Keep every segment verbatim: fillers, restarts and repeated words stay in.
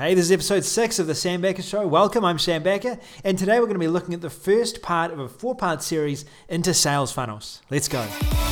Hey, this is episode six of the Sam Baker Show. Welcome, I'm Sam Baker, and today we're going to be looking at the first part of a four-part series into sales funnels. Let's go.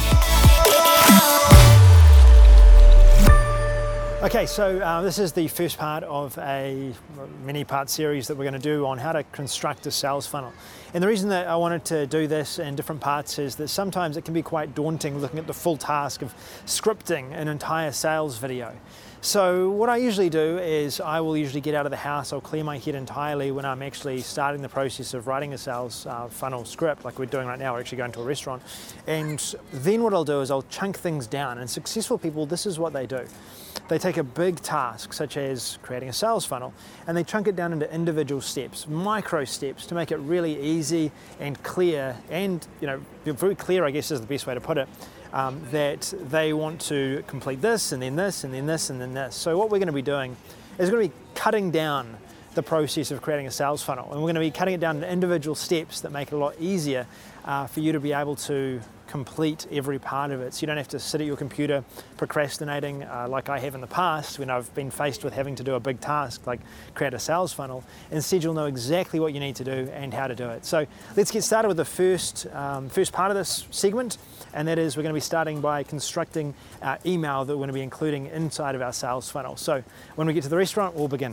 Okay, so uh, this is the first part of a many-part series that we're going to do on how to construct a sales funnel. And the reason that I wanted to do this in different parts is that sometimes it can be quite daunting looking at the full task of scripting an entire sales video. So what I usually do is I will usually get out of the house, I'll clear my head entirely when I'm actually starting the process of writing a sales uh, funnel script like we're doing right now. We're actually going to a restaurant. And then what I'll do is I'll chunk things down, and successful people, this is what they do. They take a big task such as creating a sales funnel and they chunk it down into individual steps, micro steps, to make it really easy and clear, and you know, very clear I guess is the best way to put it. Um, that they want to complete this and then this and then this and then this. So what we're going to be doing is going to be cutting down the process of creating a sales funnel, and we're going to be cutting it down into individual steps that make it a lot easier uh, for you to be able to complete every part of it. So you don't have to sit at your computer procrastinating uh, like I have in the past when I've been faced with having to do a big task like create a sales funnel. Instead, you'll know exactly what you need to do and how to do it. So let's get started with the first, um, first part of this segment, and that is we're going to be starting by constructing our email that we're going to be including inside of our sales funnel. So when we get to the restaurant, we'll begin.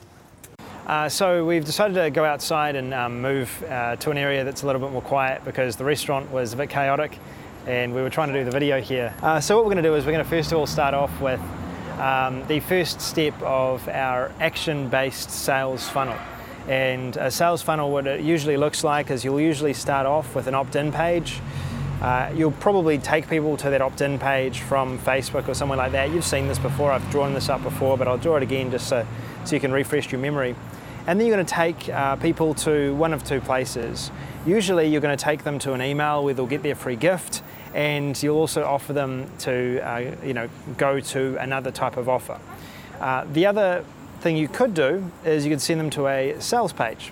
Uh, so we've decided to go outside and um, move uh, to an area that's a little bit more quiet because the restaurant was a bit chaotic and we were trying to do the video here. Uh, so what we're going to do is we're going to first of all start off with um, the first step of our action-based sales funnel. And a sales funnel, what it usually looks like is you'll usually start off with an opt-in page. Uh, you'll probably take people to that opt-in page from Facebook or somewhere like that. You've seen this before, I've drawn this up before, but I'll draw it again just so, so you can refresh your memory. And then you're going to take uh, people to one of two places. Usually you're going to take them to an email where they'll get their free gift, and you'll also offer them to uh, you know, go to another type of offer. Uh, the other thing you could do is you could send them to a sales page.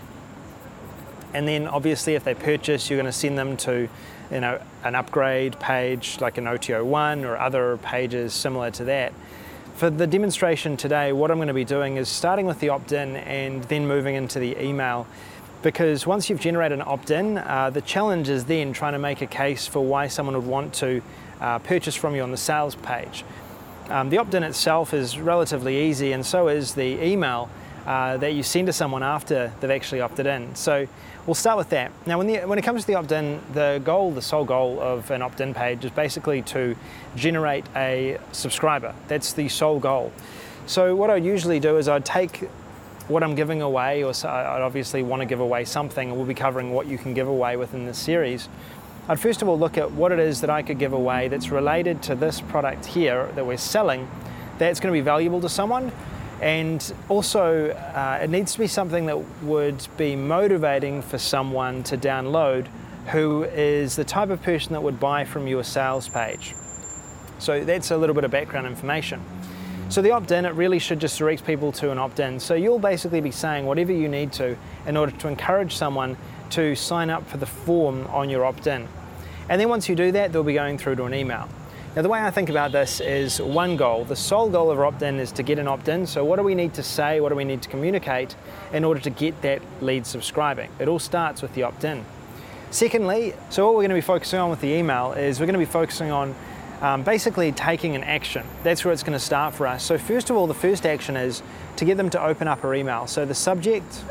And then obviously if they purchase, you're going to send them to you know, an upgrade page like an O T O one or other pages similar to that. For the demonstration today, what I'm going to be doing is starting with the opt-in and then moving into the email, because once you've generated an opt-in, uh, the challenge is then trying to make a case for why someone would want to uh, purchase from you on the sales page. Um, the opt-in itself is relatively easy, and so is the email uh, that you send to someone after they've actually opted in. So we'll start with that. Now when, the, when it comes to the opt-in, the goal, the sole goal of an opt-in page is basically to generate a subscriber. That's the sole goal. So what I'd usually do is I'd take what I'm giving away, or so I'd obviously want to give away something, and we'll be covering what you can give away within this series. I'd first of all look at what it is that I could give away that's related to this product here that we're selling, that's going to be valuable to someone. And also, uh, it needs to be something that would be motivating for someone to download who is the type of person that would buy from your sales page. So that's a little bit of background information. So the opt-in, it really should just direct people to an opt-in. So you'll basically be saying whatever you need to in order to encourage someone to sign up for the form on your opt-in. And then once you do that, they'll be going through to an email. Now the way I think about this is one goal. The sole goal of opt-in is to get an opt-in. So what do we need to say, what do we need to communicate in order to get that lead subscribing? It all starts with the opt-in. Secondly, so what we're going to be focusing on with the email is we're going to be focusing on um, basically taking an action. That's where it's going to start for us. So first of all, the first action is to get them to open up our email. So the subject,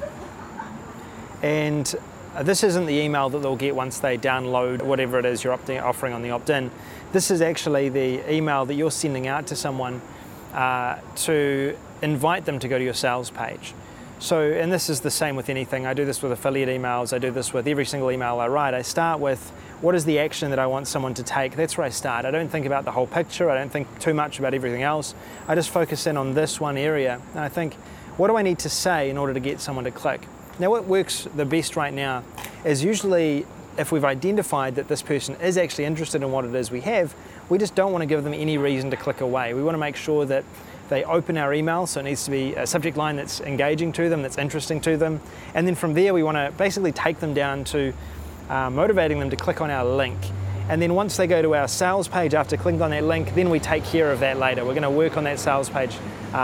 and this isn't the email that they'll get once they download whatever it is you're opting, offering on the opt-in. This is actually the email that you're sending out to someone uh, to invite them to go to your sales page. So, and this is the same with anything. I do this with affiliate emails. I do this with every single email I write. I start with what is the action that I want someone to take. That's where I start. I don't think about the whole picture. I don't think too much about everything else. I just focus in on this one area. And I think, what do I need to say in order to get someone to click? Now what works the best right now is usually if we've identified that this person is actually interested in what it is we have, we just don't want to give them any reason to click away. We want to make sure that they open our email, so it needs to be a subject line that's engaging to them, that's interesting to them. And then from there we want to basically take them down to uh, motivating them to click on our link. And then once they go to our sales page after clicking on that link, then we take care of that later. We're going to work on that sales page um,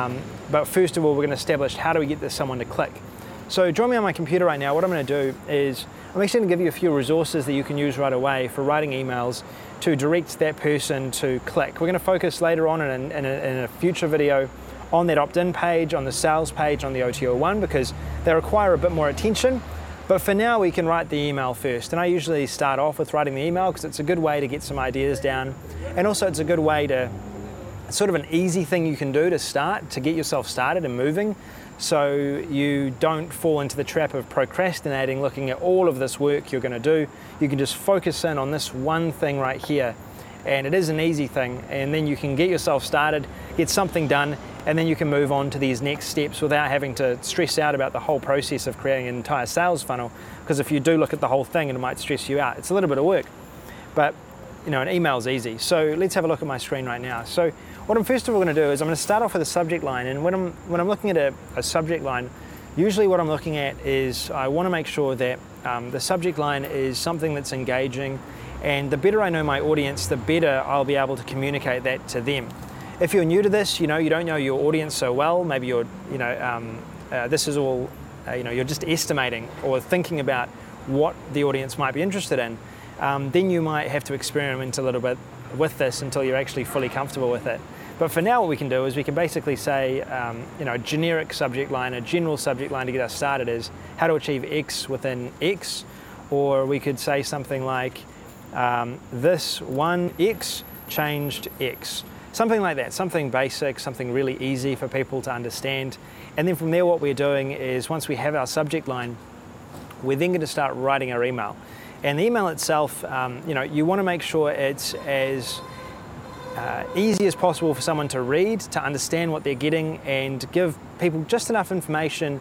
but first of all, we're going to establish how do we get this someone to click. So join me on my computer right now. What I'm going to do is I'm actually going to give you a few resources that you can use right away for writing emails to direct that person to click. We're going to focus later on in a, in a, in a future video on that opt-in page, on the sales page, on the O T O one, because they require a bit more attention. But for now, we can write the email first. And I usually start off with writing the email because it's a good way to get some ideas down. And also it's a good way to, it's sort of an easy thing you can do to start, to get yourself started and moving, so you don't fall into the trap of procrastinating, looking at all of this work you're going to do. You can just focus in on this one thing right here. And it is an easy thing, and then you can get yourself started, get something done, and then you can move on to these next steps without having to stress out about the whole process of creating an entire sales funnel, because if you do look at the whole thing, it might stress you out. It's a little bit of work, but you know, an email is easy. So let's have a look at my screen right now. So what I'm first of all going to do is I'm going to start off with a subject line, and when I'm, when I'm looking at a, a subject line, usually what I'm looking at is I want to make sure that um, the subject line is something that's engaging, and the better I know my audience, the better I'll be able to communicate that to them. If you're new to this, you know, you don't know your audience so well, maybe you're, you know, um, uh, this is all, uh, you know, you're just estimating or thinking about what the audience might be interested in, um, then you might have to experiment a little bit with this until you're actually fully comfortable with it. But for now, what we can do is we can basically say, um, you know, a generic subject line, a general subject line to get us started is how to achieve X within X, or we could say something like, um, this one X changed X. Something like that, something basic, something really easy for people to understand. And then from there, what we're doing is once we have our subject line, we're then going to start writing our email. And the email itself, um, you know, you want to make sure it's as uh, easy as possible for someone to read, to understand what they're getting, and give people just enough information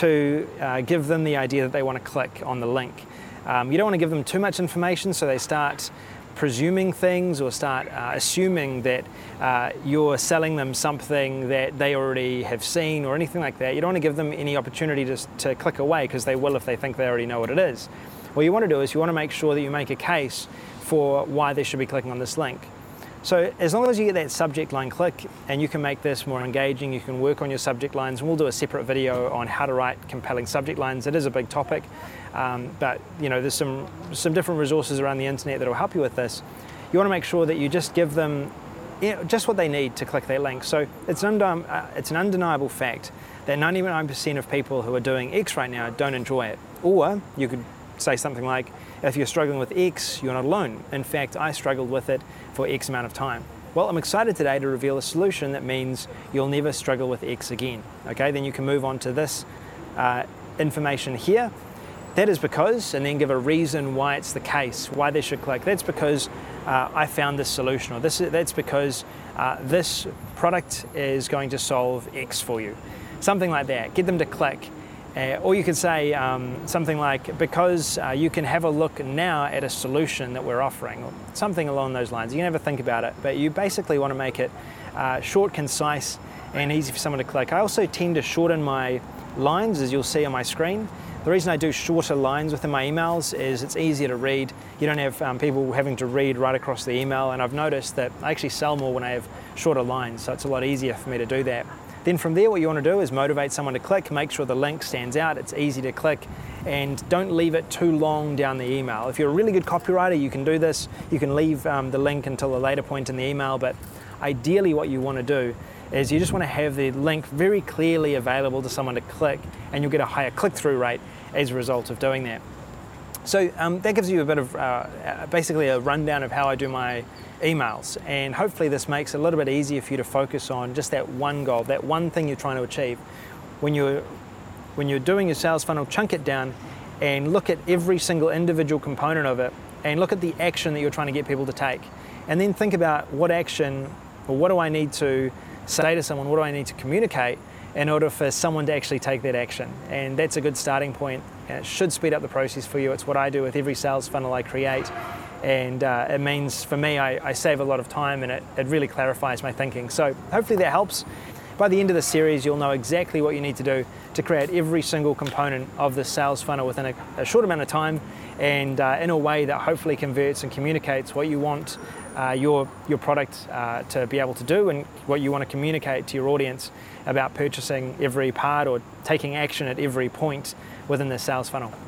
to uh, give them the idea that they want to click on the link. Um, you don't want to give them too much information so they start presuming things or start uh, assuming that uh, you're selling them something that they already have seen or anything like that. You don't want to give them any opportunity to, to click away, because they will if they think they already know what it is. What you want to do is you want to make sure that you make a case for why they should be clicking on this link. So as long as you get that subject line click and you can make this more engaging, you can work on your subject lines, and we'll do a separate video on how to write compelling subject lines. It is a big topic, um, but you know, there's some, some different resources around the internet that will help you with this. You want to make sure that you just give them you know, just what they need to click that link. So it's an, undem- uh, it's an undeniable fact that ninety-nine percent of people who are doing X right now don't enjoy it. Or you could say something like, if you're struggling with X, you're not alone. In fact, I struggled with it for X amount of time. Well, I'm excited today to reveal a solution that means you'll never struggle with X again. Okay, then you can move on to this uh, information here. That is because, and then give a reason why it's the case, why they should click. That's because uh, I found this solution, or this, that's because uh, this product is going to solve X for you. Something like that. Get them to click. Uh, or you could say um, something like, because uh, you can have a look now at a solution that we're offering, or something along those lines. You can have a think about it, but you basically want to make it uh, short, concise, and easy for someone to click. I also tend to shorten my lines, as you'll see on my screen. The reason I do shorter lines within my emails is it's easier to read. You don't have um, people having to read right across the email, and I've noticed that I actually sell more when I have shorter lines, so it's a lot easier for me to do that. Then from there, what you want to do is motivate someone to click, make sure the link stands out, it's easy to click, and don't leave it too long down the email. If you're a really good copywriter, you can do this. You can leave um, the link until a later point in the email, but ideally what you want to do is you just want to have the link very clearly available to someone to click, and you'll get a higher click-through rate as a result of doing that. So um, that gives you a bit of uh, basically a rundown of how I do my emails, and hopefully this makes it a little bit easier for you to focus on just that one goal, that one thing you're trying to achieve. When you're, when you're doing your sales funnel, chunk it down and look at every single individual component of it, and look at the action that you're trying to get people to take, and then think about what action, or what do I need to say to someone, what do I need to communicate in order for someone to actually take that action. And that's a good starting point, and it should speed up the process for you. It's what I do with every sales funnel I create, and uh, it means for me I, I save a lot of time, and it, it really clarifies my thinking. So hopefully that helps. by the end of the series, you'll know exactly what you need to do to create every single component of the sales funnel within a, a short amount of time, and uh, in a way that hopefully converts and communicates what you want uh, your, your product uh, to be able to do, and what you want to communicate to your audience about purchasing every part or taking action at every point within the sales funnel.